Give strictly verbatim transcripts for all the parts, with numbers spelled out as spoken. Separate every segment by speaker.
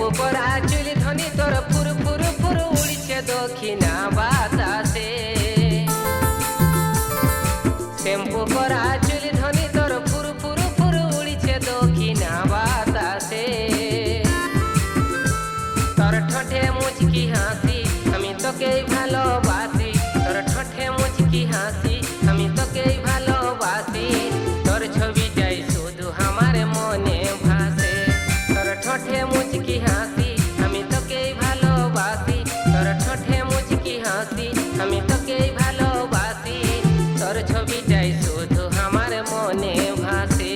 Speaker 1: Shampoo করা চুল ধনি তোর ফুর ফুর ফুর উড়ছে দক্ষিণা বাতাসে। শ্যাম্পু করা চুল ধনি তোর ফুর ফুর ফুর উড়ছে দক্ষিণা বাতাসে। তোর ঠোঁটে মুচকি হাসি আমি তোকেই ভালোবাসি, তোর ঠোঁটে মুচকি হাসি আমি তোকেই ভালোবাসি। তোর ছবিটাই শুধু আমার মনে ভাসে, তোর ঠোঁটে মুচকি হাসি আমি তোকেই ভালোবাসি, তোর ঠোঁটে মুচকি হাসি আমি তোকেই ভালোবাসি। তোর ছবিটাই শুধু আমার মনে ভাসে।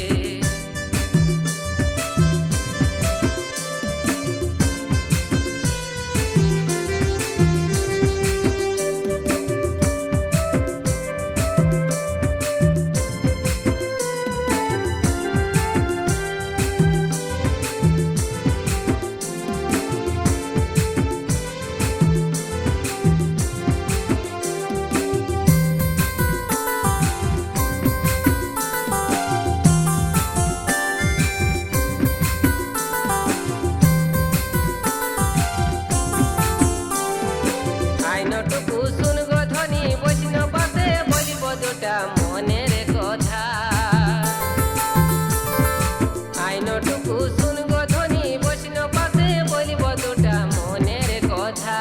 Speaker 1: আইনটুকু শুন গো ধ্বনি বৈষ্ণব পাশে বলিব দুটা মনের কথা। আইনটুকু শুন গো ধ্বনি বৈষ্ণব পাশে বলিব দুটা মনের কথা।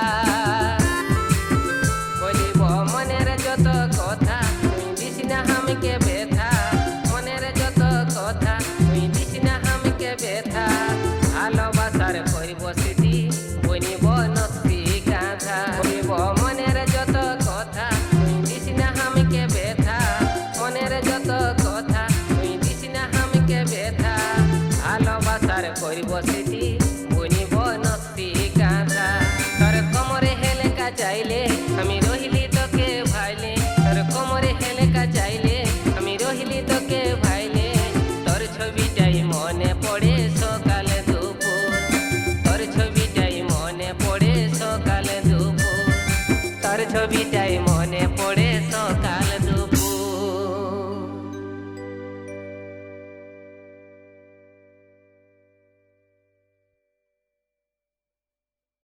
Speaker 1: বলিব মনের যত কথা তুই দিস না আমাকে ব্যথা, মনের যত কথা তুই দিস না আমাকে ব্যথা। ভালোবাসার করব স্মৃতি বনিব নকশি কাঁথা। বলিব মনের যত কথা তুই দিস না আমাকে ব্যথা, মনের যত কথা তুই দিস না আমাকে ব্যথা। ভালোবাসার করব স্মৃতি বনিব নকশি কাঁথা। তোর কোমরে হেলেকা চাইলে আমি রহিলি তোকে ভাইলে, তোর কোমরে হেলেকা চাইলে আমি রহিলি তোকে ভাইলে। তোর ছবিটাই মনে পড়ে সকালে দুপুর, তোর ছবিটাই মনে পড়ে সকালে দুপুর, তোর ছবিটাই